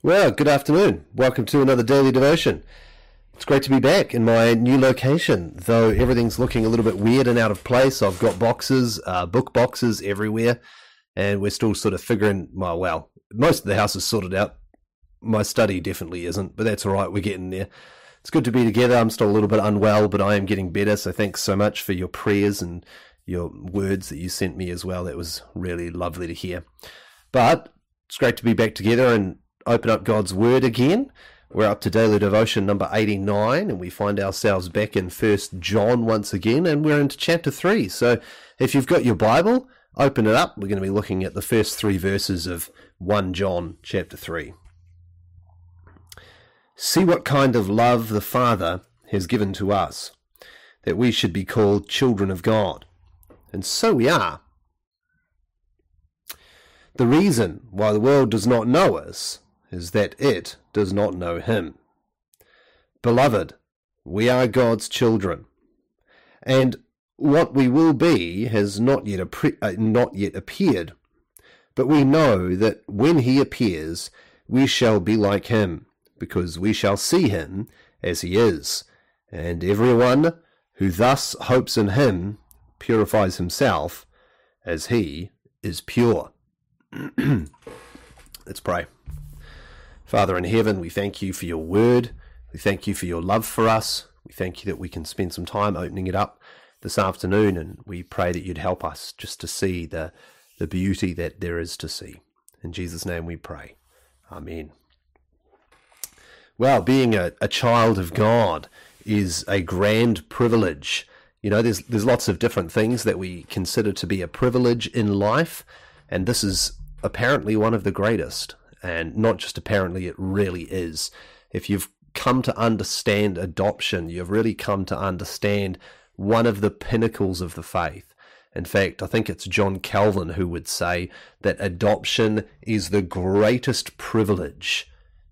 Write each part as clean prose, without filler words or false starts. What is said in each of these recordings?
Well, good afternoon. Welcome to another daily devotion. It's great to be back in my new location, though everything's looking a little bit weird and out of place. I've got boxes, book boxes everywhere, and we're still sort of figuring, well, most of the house is sorted out. My study definitely isn't, but that's all right. We're getting there. It's good to be together. I'm still a little bit unwell, but I am getting better, so thanks so much for your prayers and your words that you sent me as well. That was really lovely to hear. But it's great to be back together and open up God's Word again. We're up to daily devotion number 89, and we find ourselves back in 1 John once again, and we're into chapter 3. So if you've got your Bible, open it up. We're going to be looking at the first 3 verses of 1 John chapter 3. See what kind of love the Father has given to us, that we should be called children of God. And so we are. The reason why the world does not know us is that it does not know him. Beloved, we are God's children, and what we will be has not yet appeared, but we know that when he appears, we shall be like him, because we shall see him as he is. And everyone who thus hopes in him purifies himself as he is pure. Let's pray. Father in heaven, we thank you for your word. We thank you for your love for us. We thank you that we can spend some time opening it up this afternoon, and we pray that you'd help us just to see the beauty that there is to see. In Jesus' name we pray. Amen. Well, being a child of God is a grand privilege. You know, there's lots of different things that we consider to be a privilege in life, and this is apparently one of the greatest. And not just apparently, it really is. If you've come to understand adoption, you've really come to understand one of the pinnacles of the faith. In fact, I think it's John Calvin who would say that adoption is the greatest privilege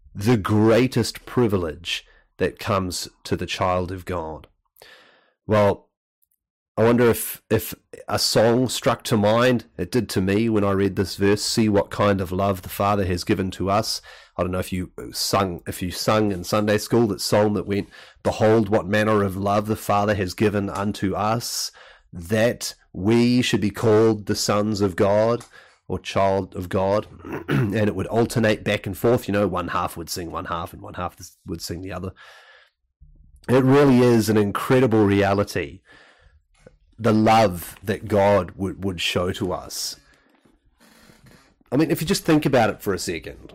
that comes to the child of God. Well, I wonder if a song struck to mind. It did to me when I read this verse. See what kind of love the Father has given to us. I don't know if you sung in Sunday school that song that went, behold what manner of love the Father has given unto us, that we should be called the sons of God or child of God. And it would alternate back and forth. You know, one half would sing one half and one half would sing the other. It really is an incredible reality, the love that God would show to us. I mean, if you just think about it for a second,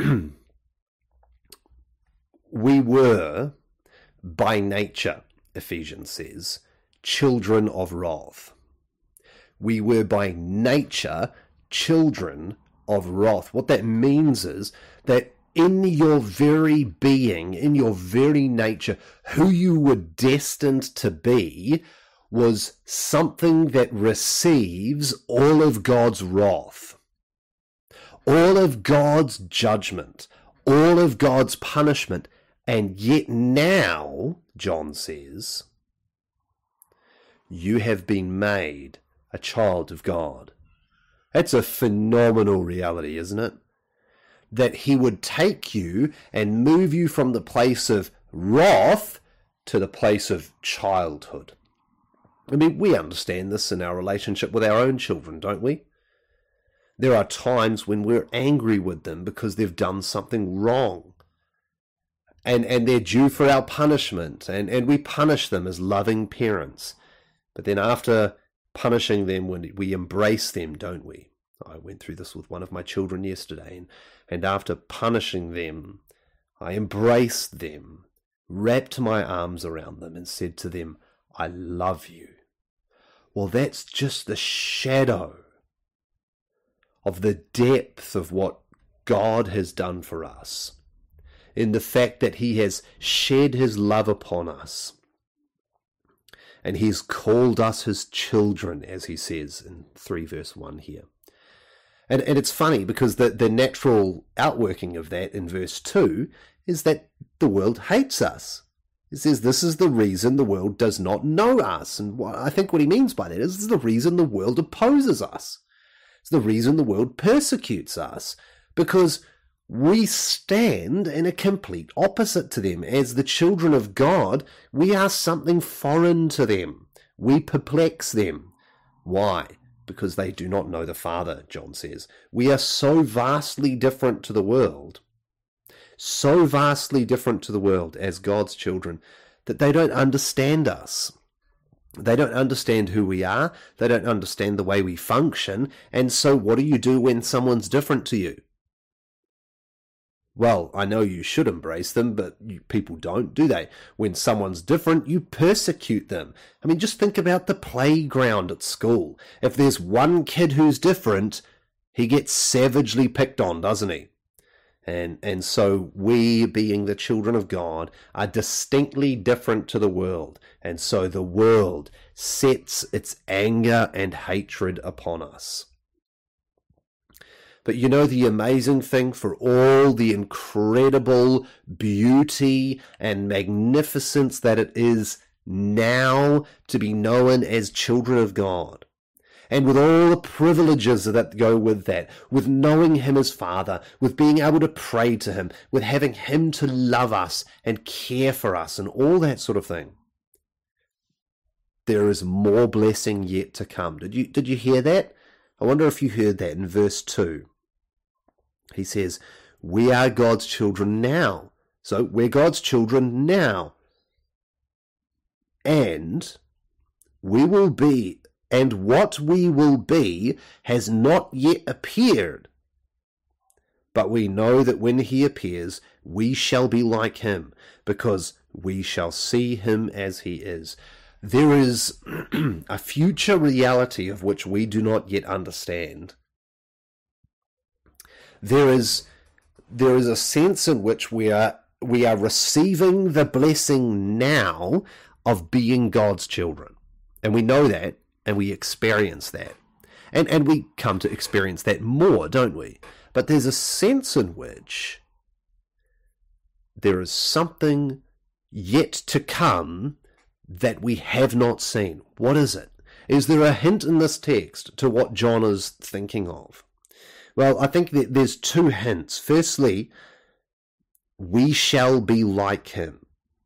we were, by nature, Ephesians says, children of wrath. We were by nature children of wrath. What that means is that in your very being, in your very nature, who you were destined to be was something that receives all of God's wrath, all of God's judgment, all of God's punishment. And yet now, John says, you have been made a child of God. That's a phenomenal reality, isn't it? That he would take you and move you from the place of wrath to the place of childhood. I mean, we understand this in our relationship with our own children, don't we? There are times when we're angry with them because they've done something wrong. And they're due for our punishment, and we punish them as loving parents. But then after punishing them, we embrace them, don't we? I went through this with one of my children yesterday, and after punishing them, I embraced them, wrapped my arms around them, and said to them, I love you. Well, that's just the shadow of the depth of what God has done for us, in the fact that he has shed his love upon us, and he's called us his children, as he says in 3 verse 1 here. And it's funny because the natural outworking of that in verse 2 is that the world hates us. It says this is the reason the world does not know us. And I think what he means by that is this is the reason the world opposes us. It's the reason the world persecutes us. Because we stand in a complete opposite to them. As the children of God, we are something foreign to them. We perplex them. Why? Because they do not know the Father, John says. We are so vastly different to the world, so vastly different to the world as God's children, that they don't understand us. They don't understand who we are. They don't understand the way we function. And so what do you do when someone's different to you? Well, I know you should embrace them, but people don't, do they? When someone's different, you persecute them. I mean, just think about the playground at school. If there's one kid who's different, he gets savagely picked on, doesn't he? And so we, being the children of God, are distinctly different to the world. And so the world sets its anger and hatred upon us. But you know the amazing thing, for all the incredible beauty and magnificence that it is now to be known as children of God, and with all the privileges that go with that, with knowing him as Father, with being able to pray to him, with having him to love us and care for us and all that sort of thing, there is more blessing yet to come. Did you hear that? I wonder if you heard that in verse 2. He says, we are God's children now. So we're God's children now. And we will be, and what we will be has not yet appeared. But we know that when he appears, we shall be like him, because we shall see him as he is. There is a future reality of which we do not yet understand. There is a sense in which we are receiving the blessing now of being God's children. And we know that, and we experience that. And we come to experience that more, don't we? But there's a sense in which there is something yet to come that we have not seen. What is it? Is there a hint in this text to what John is thinking of? Well, I think that there's two hints. Firstly, we shall be like him.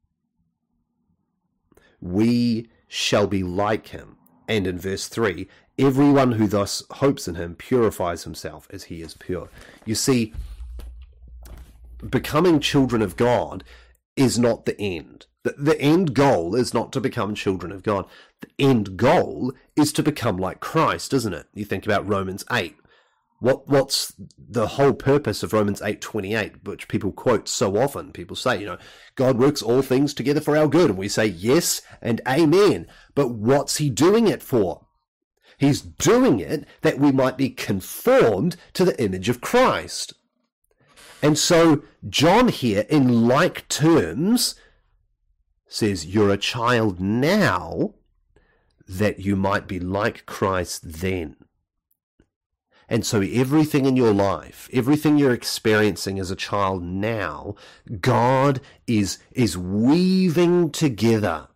We shall be like him. And in verse 3, everyone who thus hopes in him purifies himself as he is pure. You see, becoming children of God is not the end. The end goal is not to become children of God. The end goal is to become like Christ, isn't it? You think about Romans 8. What's the whole purpose of Romans 8:28, which people quote so often? People say, God works all things together for our good. And we say, yes and amen. But what's he doing it for? He's doing it that we might be conformed to the image of Christ. And so John here, in like terms, says, you're a child now that you might be like Christ then. And so everything in your life, everything you're experiencing as a child now, God is weaving together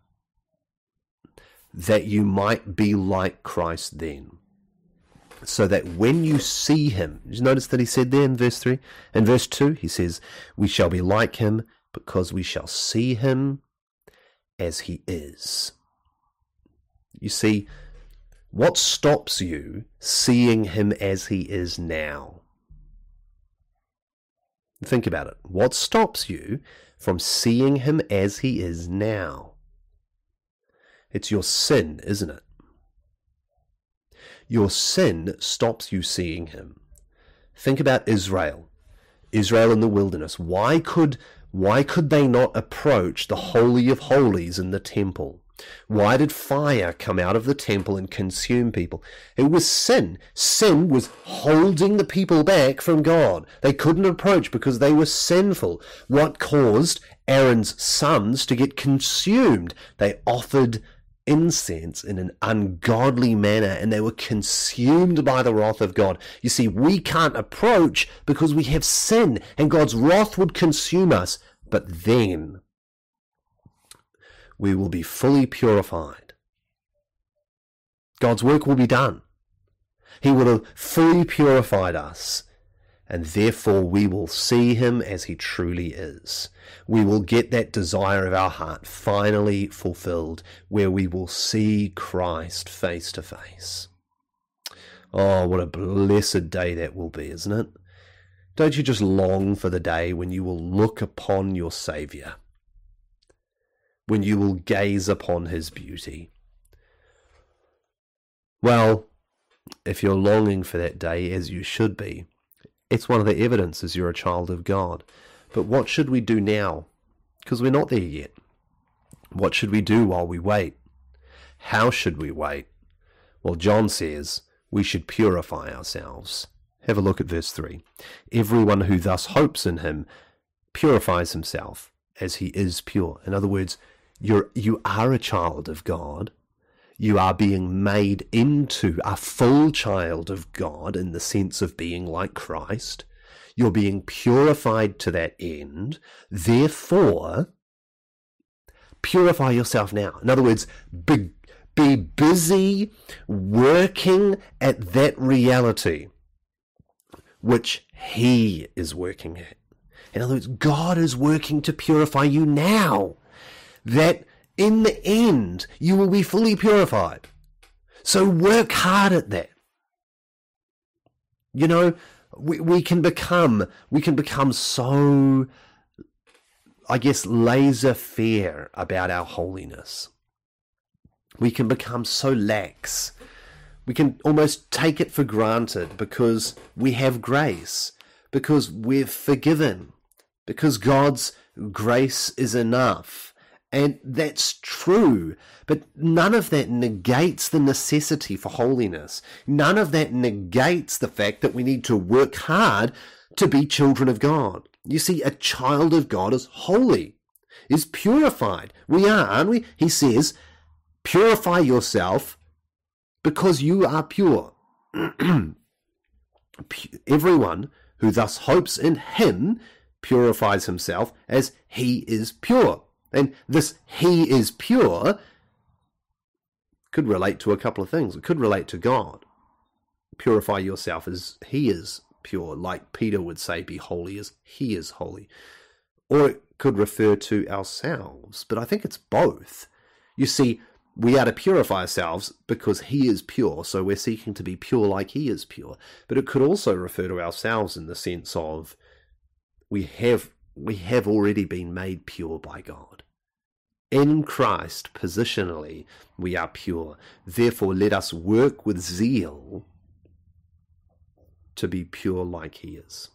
that you might be like Christ then. So that when you see him, did you notice that he said there in verse 3? In verse 2, he says, we shall be like him because we shall see him as he is. You see, what stops you seeing him as he is now? Think about it. What stops you from seeing him as he is now? It's your sin, isn't it? Your sin stops you seeing him. Think about Israel. Israel in the wilderness. Why could they not approach the Holy of Holies in the temple? Why did fire come out of the temple and consume people? It was sin. Sin was holding the people back from God. They couldn't approach because they were sinful. What caused Aaron's sons to get consumed? They offered incense in an ungodly manner, and they were consumed by the wrath of God. You see, we can't approach because we have sin, and God's wrath would consume us. But then we will be fully purified. God's work will be done. He will have fully purified us, And therefore we will see him as he truly is. We will get that desire of our heart finally fulfilled, where we will see Christ face to face. Oh, what a blessed day that will be, isn't it? Don't you just long for the day when you will look upon your Saviour, when you will gaze upon his beauty? Well, if you're longing for that day, as you should be, it's one of the evidences you're a child of God. But what should we do now? Because we're not there yet. What should we do while we wait? How should we wait? Well, John says we should purify ourselves. Have a look at verse 3. Everyone who thus hopes in him purifies himself as he is pure. In other words, you are a child of God. You are being made into a full child of God in the sense of being like Christ. You're being purified to that end. Therefore, purify yourself now. In other words, be busy working at that reality which he is working at. In other words, God is working to purify you now, that in the end you will be fully purified. So work hard at that. You know, we can become so, I guess, laissez-faire about our holiness. We can become so lax. We can almost take it for granted because we have grace, because we're forgiven, because God's grace is enough. And that's true, but none of that negates the necessity for holiness. None of that negates the fact that we need to work hard to be children of God. You see, a child of God is holy, is purified. We are, aren't we? He says, purify yourself because you are pure. Everyone who thus hopes in him purifies himself as he is pure. And this he is pure could relate to a couple of things. It could relate to God. Purify yourself as he is pure, like Peter would say, be holy as he is holy. Or it could refer to ourselves, but I think it's both. You see, we are to purify ourselves because he is pure, so we're seeking to be pure like he is pure. But it could also refer to ourselves in the sense of we have already been made pure by God. In Christ, positionally, we are pure. Therefore, let us work with zeal to be pure like he is.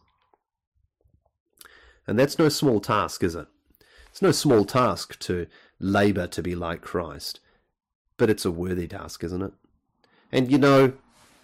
And that's no small task, is it? It's no small task to labor to be like Christ, but it's a worthy task, isn't it? And you know,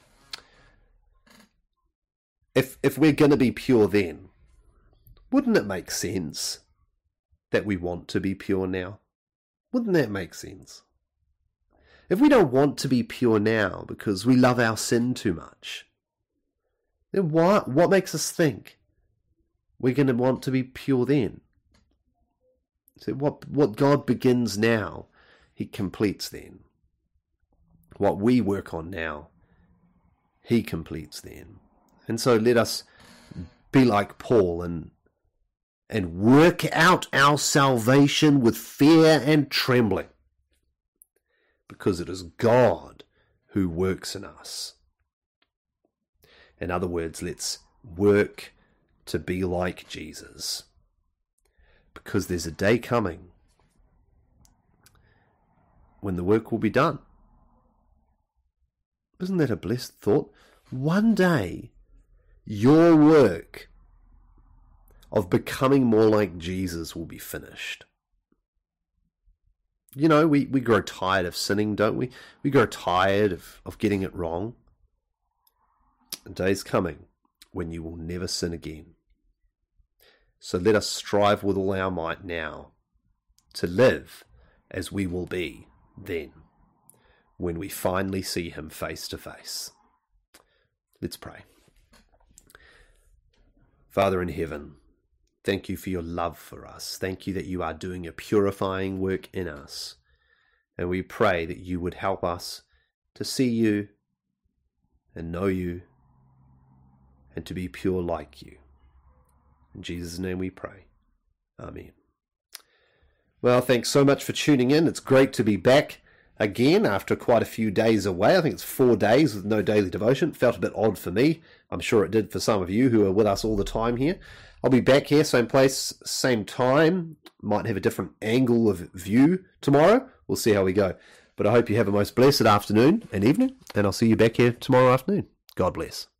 if we're going to be pure then, wouldn't it make sense that we want to be pure now? Wouldn't that make sense? If we don't want to be pure now because we love our sin too much, then what makes us think we're going to want to be pure then? So what God begins now, he completes then. What we work on now, he completes then. And so let us be like Paul and work out our salvation with fear and trembling, because it is God who works in us. In other words, let's work to be like Jesus, because there's a day coming when the work will be done. Isn't that a blessed thought? One day, your work of becoming more like Jesus will be finished. You know, we grow tired of sinning, don't we? We grow tired of getting it wrong. A day's coming when you will never sin again. So let us strive with all our might now to live as we will be then, when we finally see him face to face. Let's pray. Father in heaven, thank you for your love for us. Thank you that you are doing a purifying work in us. And we pray that you would help us to see you and know you and to be pure like you. In Jesus' name we pray. Amen. Well, thanks so much for tuning in. It's great to be back again after quite a few days away. I think it's 4 days with no daily devotion. Felt a bit odd for me. I'm sure it did for some of you who are with us all the time here. I'll be back here, same place, same time. Might have a different angle of view tomorrow. We'll see how we go. But I hope you have a most blessed afternoon and evening, and I'll see you back here tomorrow afternoon. God bless.